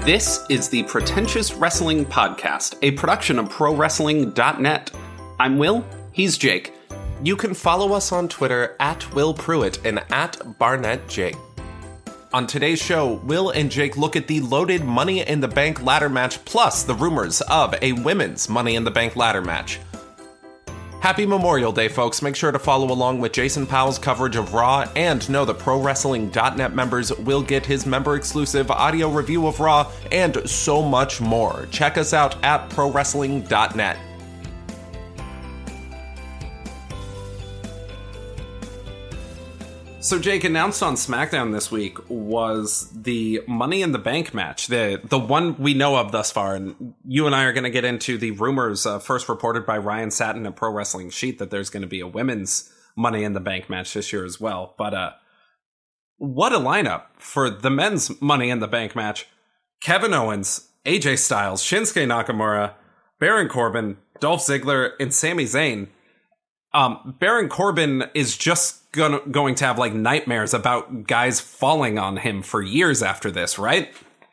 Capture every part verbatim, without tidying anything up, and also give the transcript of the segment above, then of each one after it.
This is the Pretentious Wrestling Podcast, a production of Pro Wrestling dot net. I'm Will, he's Jake. You can follow us on Twitter at Will Pruitt and at Barnett Jake. On today's show, Will and Jake look at the loaded Money in the Bank ladder match plus the rumors of a women's Money in the Bank ladder match. Happy Memorial Day, folks. Make sure to follow along with Jason Powell's coverage of Raw and know that Pro Wrestling dot net members will get his member-exclusive audio review of Raw and so much more. Check us out at Pro Wrestling dot net. So, Jake, announced on SmackDown this week was the Money in the Bank match, the the one we know of thus far. And you and I are going to get into the rumors uh, first reported by Ryan Satin at Pro Wrestling Sheet that there's going to be a women's Money in the Bank match this year as well. But uh, what a lineup for the men's Money in the Bank match. Kevin Owens, A J Styles, Shinsuke Nakamura, Baron Corbin, Dolph Ziggler, and Sami Zayn. Um, Baron Corbin is just gonna, going to have like nightmares about guys falling on him for years after this, right?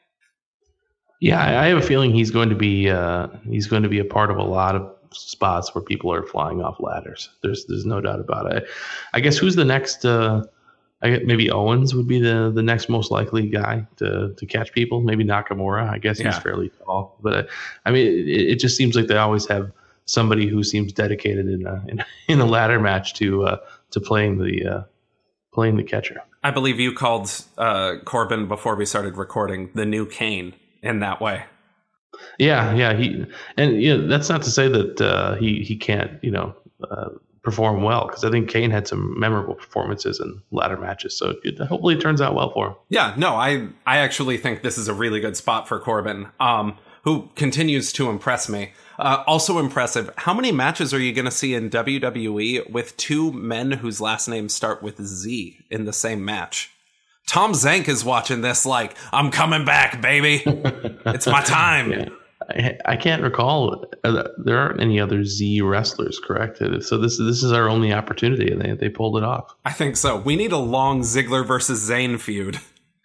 Yeah, I have a feeling he's going to be uh, he's going to be a part of a lot of spots where people are flying off ladders. There's there's no doubt about it. I guess who's the next? Uh, I guess maybe Owens would be the, the next most likely guy to to catch people. Maybe Nakamura. I guess he's yeah. fairly tall, but uh, I mean, it, it just seems like they always have somebody who seems dedicated in a in, in a ladder match to uh, to playing the uh, playing the catcher. I believe you called uh, Corbin before we started recording the new Kane in that way. Yeah, yeah, he and you know that's not to say that uh, he he can't you know uh, perform well, because I think Kane had some memorable performances in ladder matches. So it, hopefully it turns out well for him. Yeah, no, I I actually think this is a really good spot for Corbin, um, who continues to impress me. Uh, also impressive, how many matches are you going to see in W W E with two men whose last names start with Z in the same match? Tom Zank is watching this like, I'm coming back, baby. It's my time. Yeah. I, I can't recall. Uh, there aren't any other Z wrestlers, correct? So this, this is our only opportunity, and they, they pulled it off. I think so. We need a long Ziggler versus Zayn feud.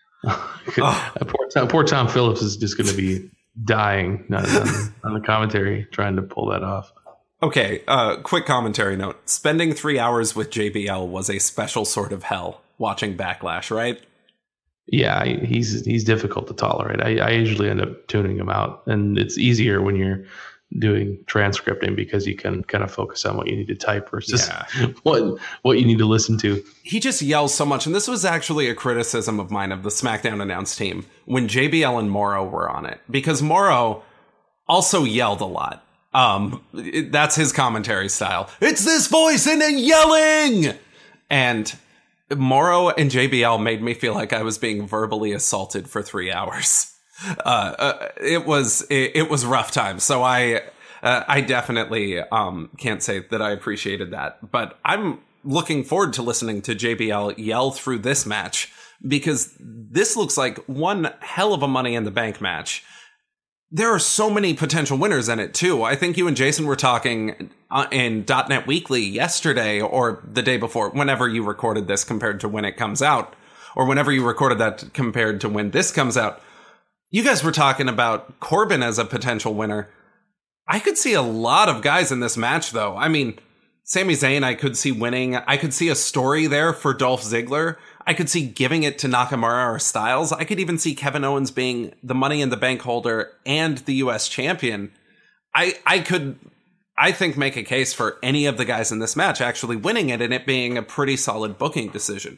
oh. poor, Tom, poor Tom Phillips is just going to be dying on, on, on the commentary trying to pull that off. Okay, uh, quick commentary note. Spending three hours with J B L was a special sort of hell watching Backlash, right? Yeah, he's he's difficult to tolerate. I, I usually end up tuning him out, and it's easier when you're doing transcripting because you can kind of focus on what you need to type versus yeah. what what you need to listen to. He just yells so much, and this was actually a criticism of mine of the SmackDown announce team when J B L and Morrow were on it, because Morrow also yelled a lot. Um, it, that's his commentary style. It's this voice and then yelling, and Morrow and J B L made me feel like I was being verbally assaulted for three hours. Uh, uh, it was it, it was rough times. So I uh, I definitely um, can't say that I appreciated that. But I'm looking forward to listening to J B L yell through this match, because this looks like one hell of a Money in the Bank match. There are so many potential winners in it, too. I think you and Jason were talking uh, in .NET Weekly yesterday or the day before, whenever you recorded this compared to when it comes out, or whenever you recorded that compared to when this comes out. You guys were talking about Corbin as a potential winner. I could see a lot of guys in this match, though. I mean, Sami Zayn, I could see winning. I could see a story there for Dolph Ziggler. I could see giving it to Nakamura or Styles. I could even see Kevin Owens being the Money in the Bank holder and the U S champion. I I could, I think, make a case for any of the guys in this match actually winning it and it being a pretty solid booking decision.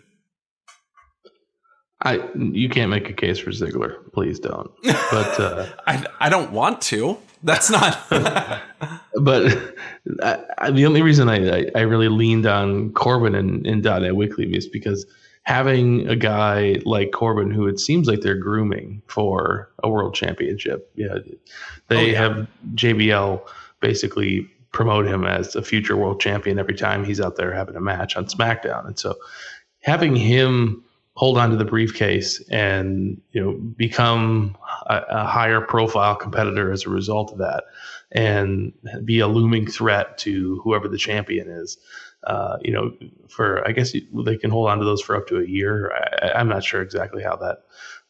I you can't make a case for Ziggler. Please don't. But uh, I I don't want to. That's not. But I, I, the only reason I, I, I really leaned on Corbin in, in .NET Weekly is because having a guy like Corbin, who it seems like they're grooming for a world championship. Yeah, they oh, yeah. have J B L basically promote him as a future world champion every time he's out there having a match on SmackDown, and so having him hold on to the briefcase and, you know, become a, a higher profile competitor as a result of that, and be a looming threat to whoever the champion is. Uh, you know, for, I guess they can hold on to those for up to a year. I, I'm not sure exactly how that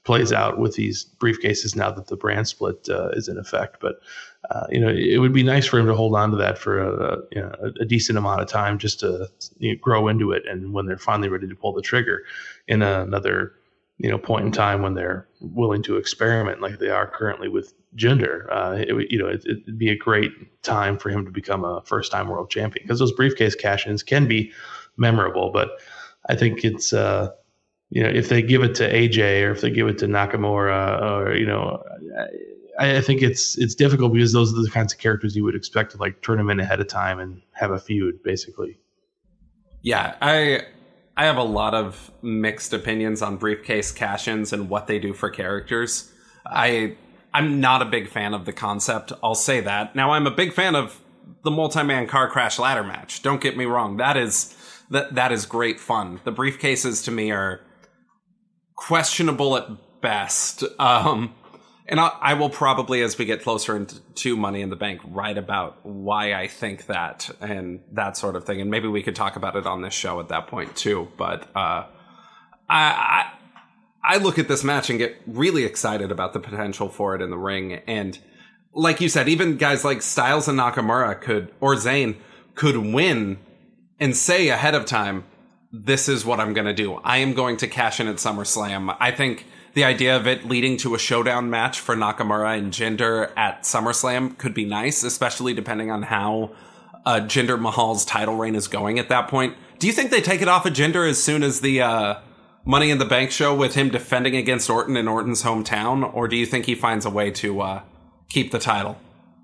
plays out with these briefcases now that the brand split uh, is in effect. But uh, you know, it would be nice for him to hold on to that for a, you know, a, a decent amount of time, just to you know, grow into it. And when they're finally ready to pull the trigger in another you know point in time when they're willing to experiment like they are currently with Jinder, uh, it, you know, it, it'd be a great time for him to become a first-time world champion, because those briefcase cash-ins can be memorable. But I think it's, uh, you know, if they give it to A J or if they give it to Nakamura, or you know, I, I think it's it's difficult because those are the kinds of characters you would expect to like turn them in ahead of time and have a feud, basically. Yeah, I I have a lot of mixed opinions on briefcase cash-ins and what they do for characters. I. I'm not a big fan of the concept, I'll say that. Now, I'm a big fan of the multi-man car crash ladder match. Don't get me wrong. That is that that is great fun. The briefcases, to me, are questionable at best. Um, and I, I will probably, as we get closer into Money in the Bank, write about why I think that and that sort of thing. And maybe we could talk about it on this show at that point, too. But uh, I... I I look at this match and get really excited about the potential for it in the ring. And like you said, even guys like Styles and Nakamura could, or Zayn, could win and say ahead of time, this is what I'm going to do. I am going to cash in at SummerSlam. I think the idea of it leading to a showdown match for Nakamura and Jinder at SummerSlam could be nice, especially depending on how uh, Jinder Mahal's title reign is going at that point. Do you think they take it off of Jinder as soon as the... Uh, Money in the Bank show with him defending against Orton in Orton's hometown, or do you think he finds a way to uh, keep the title?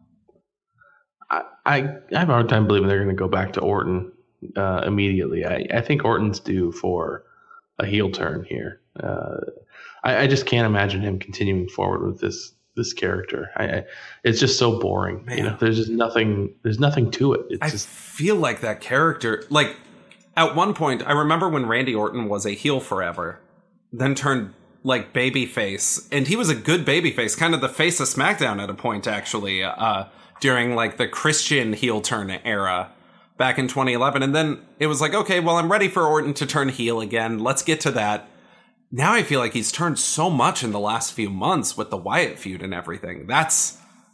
I, I, I have a hard time believing they're going to go back to Orton uh, immediately. I, I think Orton's due for a heel turn here. Uh, I, I just can't imagine him continuing forward with this this character. I, I, it's just so boring. Man. You know, there's just nothing. There's nothing to it. It's I just, feel like that character, like. At one point, I remember when Randy Orton was a heel forever, then turned, like, babyface. And he was a good babyface, kind of the face of SmackDown at a point, actually, uh, during, like, the Christian heel turn era back in twenty eleven. And then it was like, okay, well, I'm ready for Orton to turn heel again. Let's get to that. Now I feel like he's turned so much in the last few months with the Wyatt feud and everything. That's...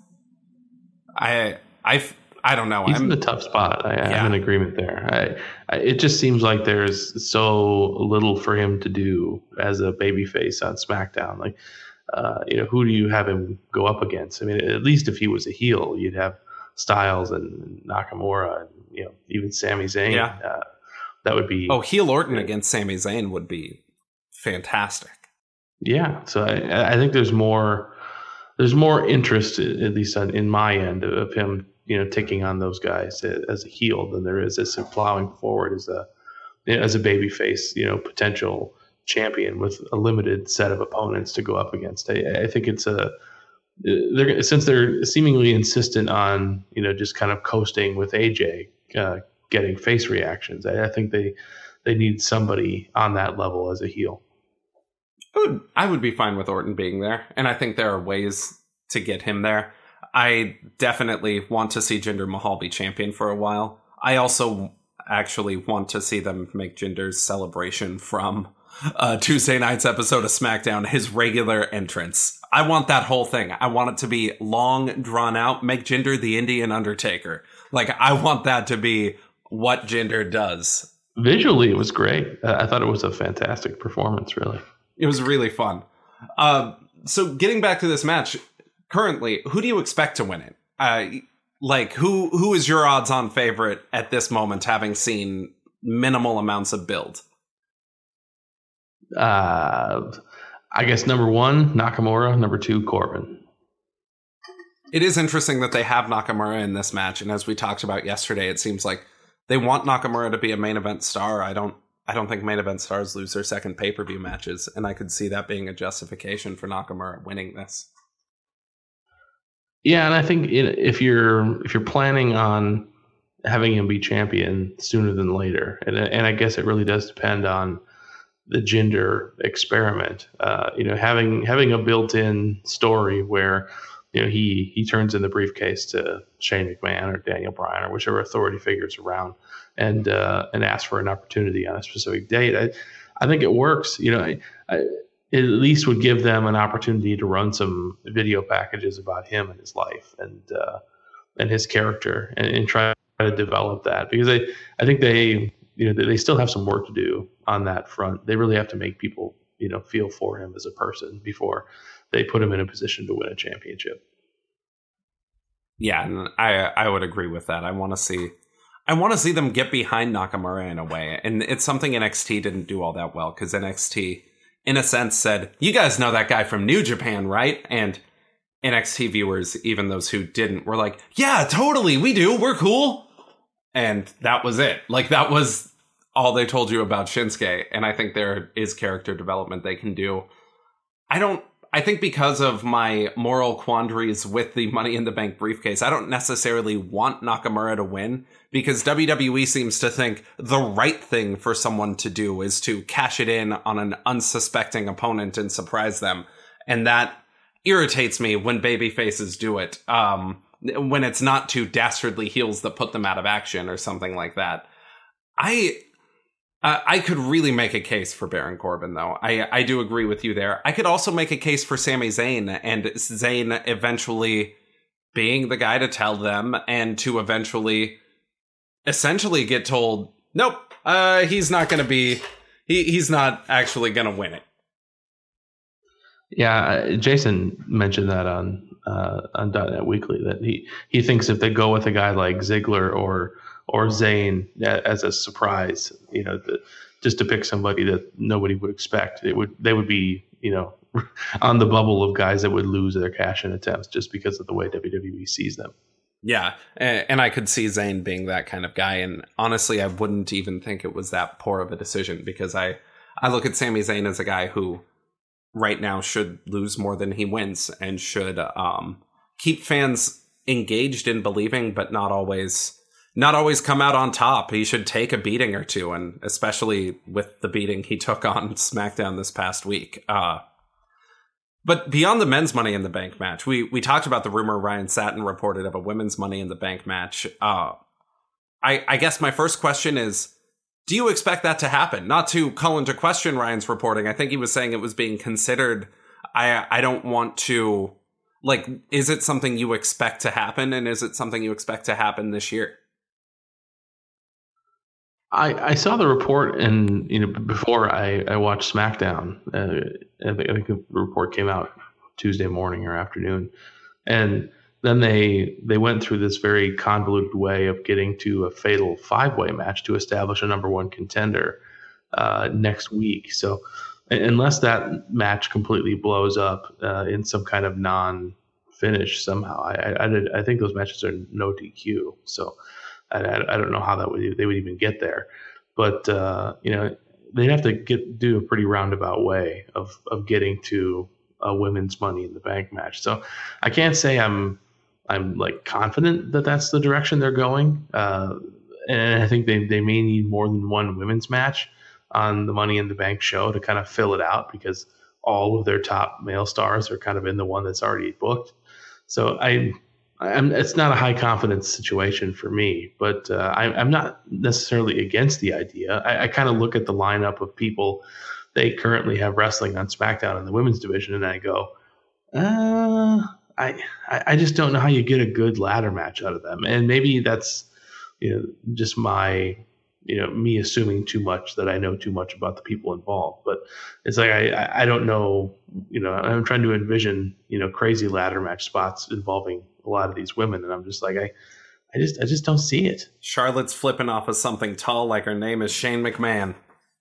I... I I don't know. He's I'm, in a tough spot. I, yeah. I'm in agreement there. I, I, it just seems like there's so little for him to do as a babyface on SmackDown. Like, uh, you know, who do you have him go up against? I mean, at least if he was a heel, you'd have Styles and Nakamura and, you know, even Sami Zayn. Yeah. Uh, that would be... Oh, heel Orton against Sami Zayn would be fantastic. Yeah. So I, I think there's more... There's more interest, at least on, in my end, of him, you know, taking on those guys as a heel than there is as plowing forward as a as a babyface, you know, potential champion with a limited set of opponents to go up against. I, I think it's a they're since they're seemingly insistent on, you know, just kind of coasting with A J, uh, getting face reactions. I, I think they they need somebody on that level as a heel. I would, I would be fine with Orton being there, and I think there are ways to get him there. I definitely want to see Jinder Mahal be champion for a while. I also actually want to see them make Jinder's celebration from uh, Tuesday night's episode of SmackDown his regular entrance. I want that whole thing. I want it to be long, drawn out. Make Jinder the Indian Undertaker. Like, I want that to be what Jinder does. Visually, it was great. Uh, I thought it was a fantastic performance, really. It was really fun. Uh, so getting back to this match, currently, who do you expect to win it? Uh, like, who who is your odds-on favorite at this moment, having seen minimal amounts of build? Uh, I guess number one, Nakamura. Number two, Corbin. It is interesting that they have Nakamura in this match, and as we talked about yesterday, it seems like they want Nakamura to be a main event star. I don't I don't think main event stars lose their second pay-per-view matches, and I could see that being a justification for Nakamura winning this. Yeah, and I think if you're if you're planning on having him be champion sooner than later, and and I guess it really does depend on the Jinder experiment. Uh, you know, having having a built-in story where, you know, he he turns in the briefcase to Shane McMahon or Daniel Bryan or whichever authority figures around, and uh, and asks for an opportunity on a specific date. I I think it works. You know, I, I, it at least would give them an opportunity to run some video packages about him and his life and uh, and his character, and, and try to develop that, because I I think they you know they still have some work to do on that front. They really have to make people you know feel for him as a person before they put him in a position to win a championship. Yeah, and I I would agree with that. I want to see I want to see them get behind Nakamura in a way, and it's something N X T didn't do all that well, because N X T, in a sense, said, "You guys know that guy from New Japan, right?" And N X T viewers, even those who didn't, were like, "Yeah, totally, we do. We're cool." And that was it. Like, that was all they told you about Shinsuke. And I think there is character development they can do. I don't. I think because of my moral quandaries with the Money in the Bank briefcase, I don't necessarily want Nakamura to win, because W W E seems to think the right thing for someone to do is to cash it in on an unsuspecting opponent and surprise them. And that irritates me when baby faces do it, um, when it's not two dastardly heels that put them out of action or something like that. I... Uh, I could really make a case for Baron Corbin, though. I, I do agree with you there. I could also make a case for Sami Zayn, and Zayn eventually being the guy to tell them, and to eventually essentially get told, nope, uh, he's not going to be, he, he's not actually going to win it. Yeah, Jason mentioned that on uh, on .NET Weekly, that he, he thinks if they go with a guy like Ziggler or or Zayn as a surprise, you know, the, just to pick somebody that nobody would expect, it would they would be, you know, on the bubble of guys that would lose their cash-in attempts just because of the way W W E sees them. Yeah, and, and I could see Zayn being that kind of guy, and honestly, I wouldn't even think it was that poor of a decision, because I, I look at Sami Zayn as a guy who right now should lose more than he wins, and should um, keep fans engaged in believing, but not always... Not always come out on top. He should take a beating or two, and especially with the beating he took on SmackDown this past week. Uh, but beyond the men's Money in the Bank match, we we talked about the rumor Ryan Satin reported of a women's Money in the Bank match. Uh, I, I guess my first question is, do you expect that to happen? Not to call into question Ryan's reporting. I think he was saying it was being considered. I I don't want to... Like, is it something you expect to happen, and is it something you expect to happen this year? I, I saw the report, and you know before I, I watched SmackDown, uh, I, think, I think the report came out Tuesday morning or afternoon, and then they they went through this very convoluted way of getting to a fatal five-way match to establish a number one contender uh, next week. So unless that match completely blows up uh, in some kind of non-finish somehow, I, I, I think those matches are no D Q. So. I, I don't know how that would they would even get there, but uh, you know they'd have to get do a pretty roundabout way of of getting to a women's Money in the Bank match. So I can't say I'm I'm like confident that that's the direction they're going, uh, and I think they they may need more than one women's match on the Money in the Bank show to kind of fill it out, because all of their top male stars are kind of in the one that's already booked. So I. I'm, it's not a high confidence situation for me, but uh, I, I'm not necessarily against the idea. I, I kind of look at the lineup of people they currently have wrestling on SmackDown in the women's division, and I go, uh, I I just don't know how you get a good ladder match out of them. And maybe that's you know just my you know me assuming too much, that I know too much about the people involved. But it's like I I don't know. You know, I'm trying to envision you know crazy ladder match spots involving a lot of these women, and I'm just like I, I just I just don't see it. Charlotte's flipping off of something tall, like her name is Shane McMahon.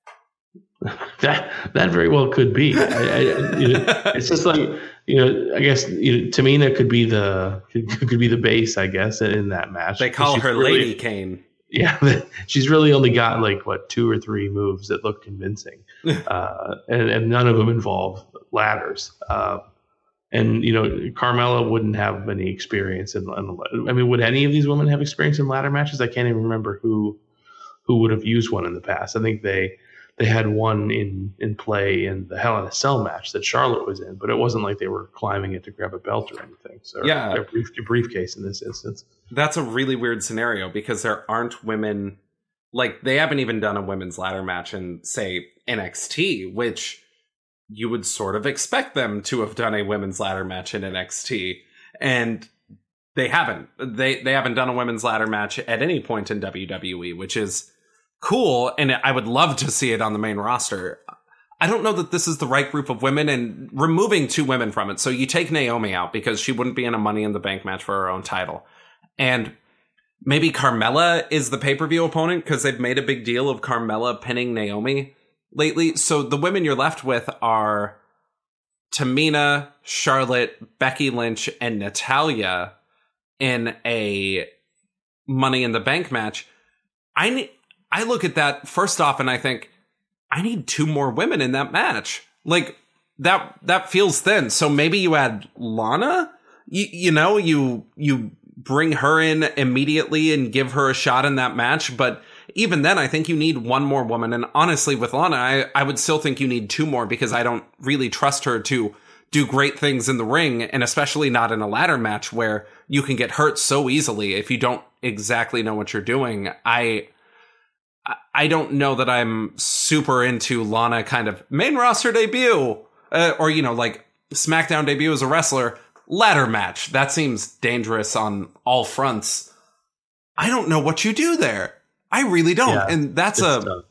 that that very well could be. I, I, you know, it's just like you know. I guess you know, Tamina could be the could, could be the base. I guess in that match they call her really, Lady Kane. Yeah, she's really only got like what two or three moves that look convincing, uh, and and none of them involve ladders. Uh, And, you know, Carmella wouldn't have any experience in, in, I mean, would any of these women have experience in ladder matches? I can't even remember who who would have used one in the past. I think they they had one in, in play in the Hell in a Cell match that Charlotte was in, but it wasn't like they were climbing it to grab a belt or anything. So yeah, a brief, a briefcase in this instance. That's a really weird scenario, because there aren't women, like they haven't even done a women's ladder match in, say, N X T, which you would sort of expect them to have done a women's ladder match in N X T, and they haven't. They they haven't done a women's ladder match at any point in W W E, which is cool, and I would love to see it on the main roster. I don't know that this is the right group of women, and removing two women from it. So you take Naomi out because she wouldn't be in a Money in the Bank match for her own title. And maybe Carmella is the pay-per-view opponent because they've made a big deal of Carmella pinning Naomi lately. So the women you're left with are Tamina, Charlotte, Becky Lynch, and Natalya in a Money in the Bank match. I ne- I look at that first off and I think, I need two more women in that match. Like, that that feels thin. So maybe you add Lana? You, you know, you you bring her in immediately and give her a shot in that match. But even then, I think you need one more woman. And honestly, with Lana, I, I would still think you need two more because I don't really trust her to do great things in the ring, and especially not in a ladder match where you can get hurt so easily if you don't exactly know what you're doing. I... I don't know that I'm super into Lana kind of main roster debut, uh, or, you know, like SmackDown debut as a wrestler, ladder match. That seems dangerous on all fronts. I don't know what you do there. I really don't. Yeah, and that's a, tough.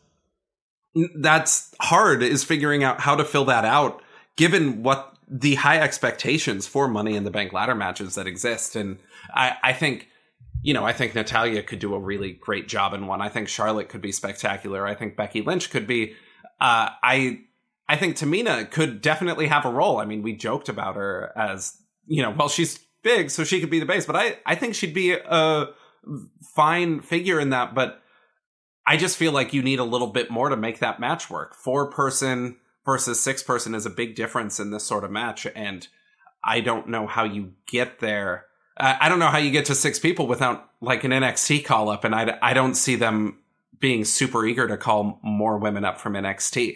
that's hard, is figuring out how to fill that out, given what the high expectations for Money in the Bank ladder matches that exist. And I, I think, You know, I think Natalya could do a really great job in one. I think Charlotte could be spectacular. I think Becky Lynch could be. Uh, I I think Tamina could definitely have a role. I mean, we joked about her as, you know, well, she's big, so she could be the base. But I, I think she'd be a fine figure in that. But I just feel like you need a little bit more to make that match work. Four person versus six person is a big difference in this sort of match. And I don't know how you get there. I don't know how you get to six people without like an N X T call up, and I, I don't see them being super eager to call more women up from N X T.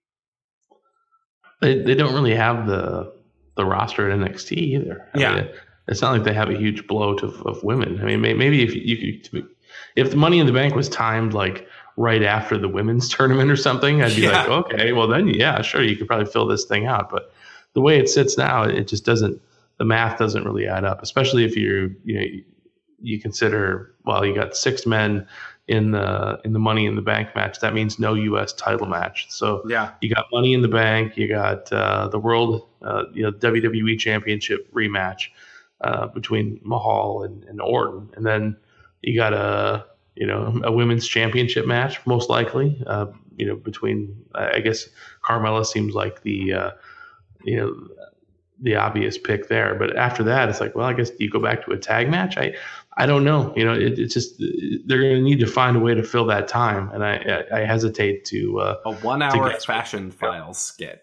They they don't really have the the roster at N X T either. I yeah, mean, it's not like they have a huge bloat of, of women. I mean, maybe if you could, if the Money in the Bank was timed like right after the women's tournament or something, I'd be yeah. like, okay, well then yeah, sure, you could probably fill this thing out. But the way it sits now, it just doesn't. The math doesn't really add up, especially if you you know you consider, well, you got six men in the in the Money in the Bank match. That means no U S title match. So yeah, you got Money in the Bank, you got uh, the World uh, you know W W E Championship rematch uh, between Mahal and, and Orton, and then you got a you know a women's championship match most likely. Uh, you know between I guess Carmella seems like the uh, you know. the obvious pick there, but after that it's like, well, I guess you go back to a tag match. I, I don't know. You know, it, it's just they're going to need to find a way to fill that time, and I, I, I hesitate to uh, a one-hour fashion files skit.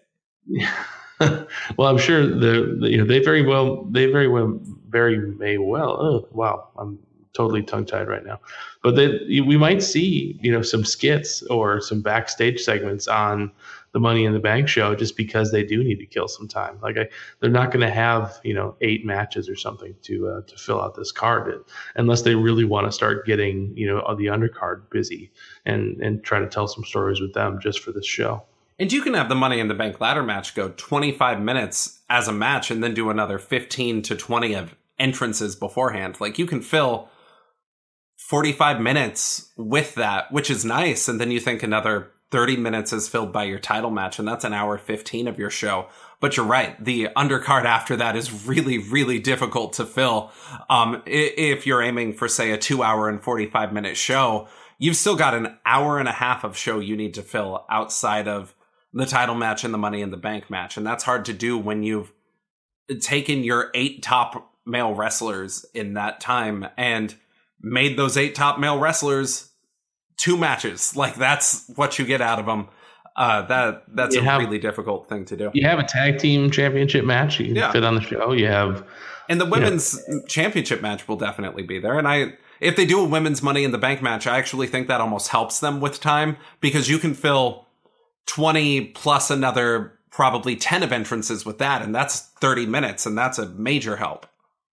Well, I'm sure the, the you know they very well they very well very may well. Oh wow, I'm totally tongue-tied right now. But they, we might see you know some skits or some backstage segments on the Money in the Bank show, just because they do need to kill some time. Like I, they're not going to have you know eight matches or something to uh, to fill out this card, unless they really want to start getting you know the undercard busy and and try to tell some stories with them just for this show. And you can have the Money in the Bank ladder match go twenty-five minutes as a match, and then do another fifteen to twenty of entrances beforehand. Like you can fill forty-five minutes with that, which is nice, and then you think another thirty minutes is filled by your title match, and that's an hour fifteen of your show. But you're right, the undercard after that is really, really difficult to fill. Um, if you're aiming for, say, a two hour and forty-five minute show, you've still got an hour and a half of show you need to fill outside of the title match and the Money in the Bank match. And that's hard to do when you've taken your eight top male wrestlers in that time and made those eight top male wrestlers two matches. Like that's what you get out of them. Uh, that that's you a have, really difficult thing to do. You have a tag team championship match you can yeah. fit on the show. You have, and the women's you know, championship match will definitely be there. And I, if they do a women's Money in the Bank match, I actually think that almost helps them with time, because you can fill twenty plus another probably ten of entrances with that, and that's thirty minutes, and that's a major help.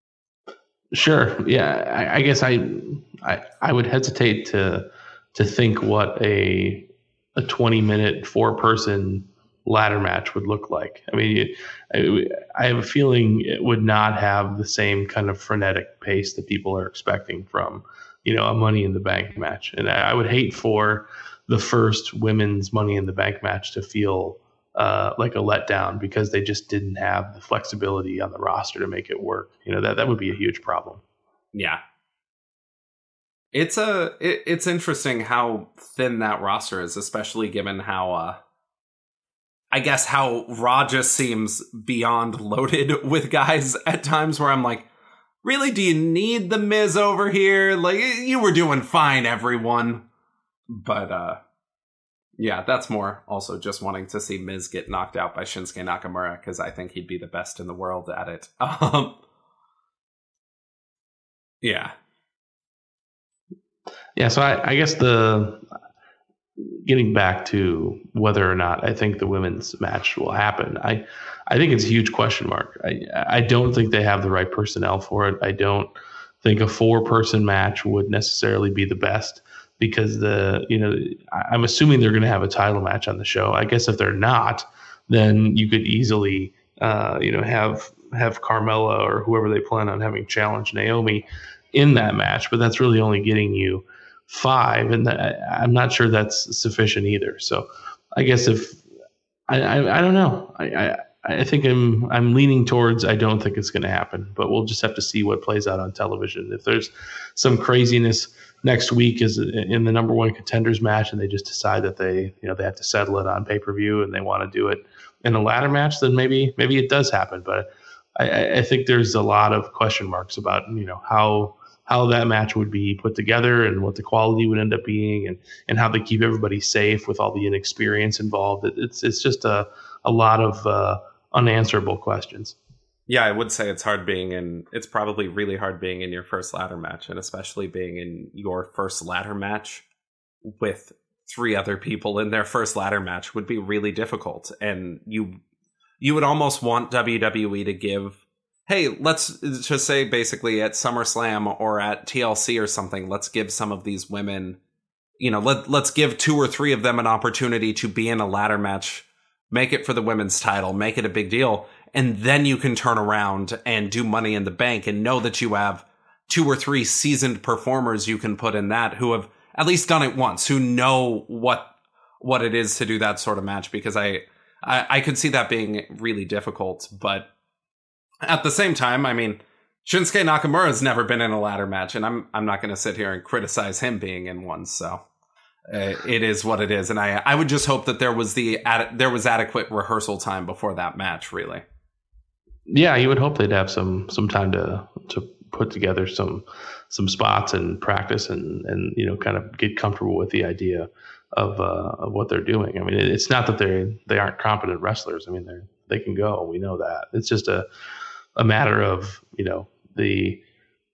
Sure. Yeah. I, I guess I, I I would hesitate to. to think what a a twenty minute four person ladder match would look like. I mean, I, I have a feeling it would not have the same kind of frenetic pace that people are expecting from, you know, a Money in the Bank match. And I, I would hate for the first women's Money in the Bank match to feel uh, like a letdown because they just didn't have the flexibility on the roster to make it work. You know, that, that would be a huge problem. Yeah. It's a, it, it's interesting how thin that roster is, especially given how, uh, I guess how Raw just seems beyond loaded with guys at times where I'm like, really, do you need the Miz over here? Like, you were doing fine, everyone. But, uh, yeah, that's more also just wanting to see Miz get knocked out by Shinsuke Nakamura, because I think he'd be the best in the world at it. Um, yeah. Yeah, so I, I guess the... getting back to whether or not I think the women's match will happen, I, I think it's a huge question mark. I, I don't think they have the right personnel for it. I don't think a four-person match would necessarily be the best because the you know I'm assuming they're going to have a title match on the show. I guess if they're not, then you could easily uh, you know have have Carmella or whoever they plan on having challenge Naomi in that match. But that's really only getting you five, and that, I'm not sure that's sufficient either. So I guess if I, I, I don't know, I, I, I think I'm I'm leaning towards I don't think it's going to happen, but we'll just have to see what plays out on television. If there's some craziness next week is in the number one contenders match, and they just decide that they you know they have to settle it on pay per view and they want to do it in a ladder match, then maybe maybe it does happen. But I, I think there's a lot of question marks about you know how. how that match would be put together and what the quality would end up being and, and how they keep everybody safe with all the inexperience involved. It, it's it's just a, a lot of uh, unanswerable questions. Yeah, I would say it's hard being in, it's probably really hard being in your first ladder match, and especially being in your first ladder match with three other people in their first ladder match would be really difficult. And you, you would almost want W W E to give, hey, let's just say basically at SummerSlam or at T L C or something, let's give some of these women, you know, let, let's give two or three of them an opportunity to be in a ladder match, make it for the women's title, make it a big deal. And then you can turn around and do Money in the Bank and know that you have two or three seasoned performers you can put in that who have at least done it once, who know what, what it is to do that sort of match. Because I, I, I could see that being really difficult, but at the same time, I mean, Shinsuke Nakamura has never been in a ladder match, and I'm I'm not going to sit here and criticize him being in one. So uh, it is what it is, and I I would just hope that there was the ad- there was adequate rehearsal time before that match. Really, yeah, you would hope they'd have some some time to to put together some some spots and practice and and you know kind of get comfortable with the idea of uh, of what they're doing. I mean, it's not that they they aren't competent wrestlers. I mean, they they can go. We know that. It's just a a matter of, you know, the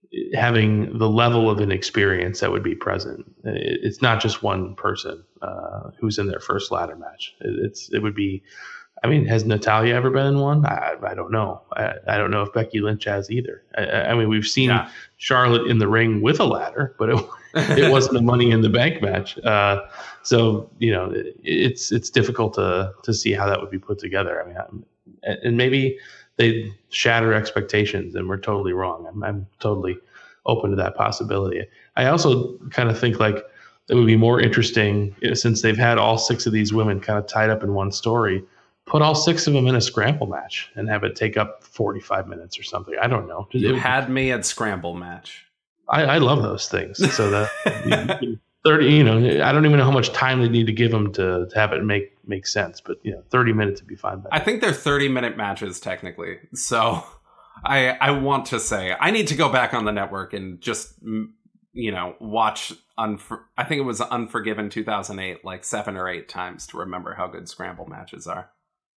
having the level of inexperience that would be present. It, it's not just one person uh, who's in their first ladder match. It, it's it would be, I mean, has Natalya ever been in one? I, I don't know. I, I don't know if Becky Lynch has either. I, I mean, we've seen yeah. Charlotte in the ring with a ladder, but it, it wasn't a Money in the Bank match. Uh, so, you know, it, it's it's difficult to to see how that would be put together. I mean, I'm, and maybe they shatter expectations and we're totally wrong. I'm, I'm totally open to that possibility. I also kind of think like it would be more interesting, you know, since they've had all six of these women kind of tied up in one story, put all six of them in a scramble match and have it take up forty-five minutes or something. I don't know. You it, had me at scramble match. I, I love those things. So that thirty, you know, I don't even know how much time they need to give them to, to have it make make sense. But you know, thirty minutes would be fine. I think they're thirty minute matches technically. So I I want to say I need to go back on the network and just you know watch. Unfor- I think it was Unforgiven two thousand eight like seven or eight times to remember how good scramble matches are.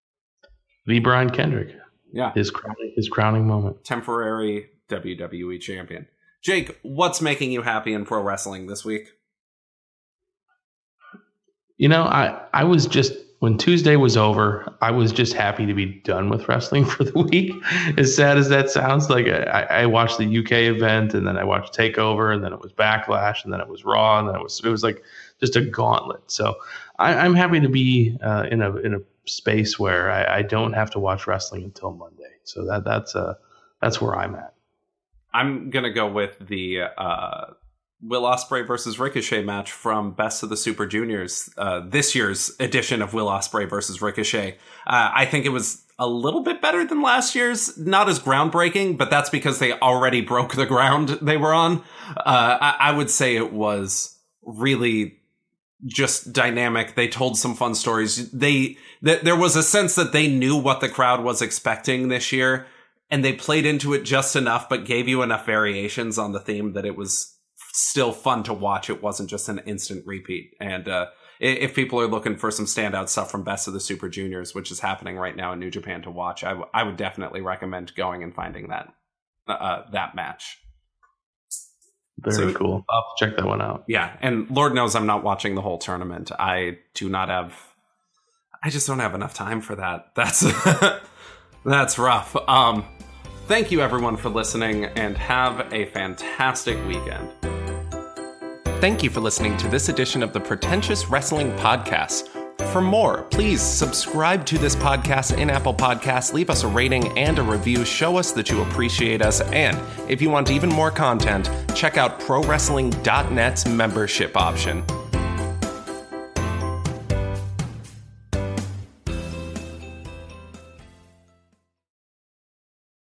The Brian Kendrick, yeah, his crowning his crowning moment, temporary W W E champion. Jake, what's making you happy in pro wrestling this week? You know, I, I was just, when Tuesday was over, I was just happy to be done with wrestling for the week. As sad as that sounds, like I, I watched the U K event and then I watched TakeOver and then it was Backlash and then it was Raw and then it was, it was like just a gauntlet. So I, I'm happy to be uh, in a, in a space where I, I don't have to watch wrestling until Monday. So that that's uh that's where I'm at. I'm gonna go with the uh, Will Ospreay versus Ricochet match from Best of the Super Juniors, uh, this year's edition of Will Ospreay versus Ricochet. Uh, I think it was a little bit better than last year's, not as groundbreaking, but that's because they already broke the ground they were on. Uh, I, I would say it was really just dynamic. They told some fun stories. They th- there was a sense that they knew what the crowd was expecting this year, and they played into it just enough, but gave you enough variations on the theme that it was still fun to watch. It wasn't just an instant repeat. And uh, if people are looking for some standout stuff from Best of the Super Juniors, which is happening right now in New Japan to watch, I, w- I would definitely recommend going and finding that uh, that match. Very so, cool. I'll have to check that one out. Yeah, and Lord knows I'm not watching the whole tournament. I do not have... I just don't have enough time for that. That's... That's rough. Um, thank you, everyone, for listening, and have a fantastic weekend. Thank you for listening to this edition of the Pretentious Wrestling Podcast. For more, please subscribe to this podcast in Apple Podcasts, leave us a rating and a review, show us that you appreciate us, and if you want even more content, check out Pro Wrestling dot net's membership option.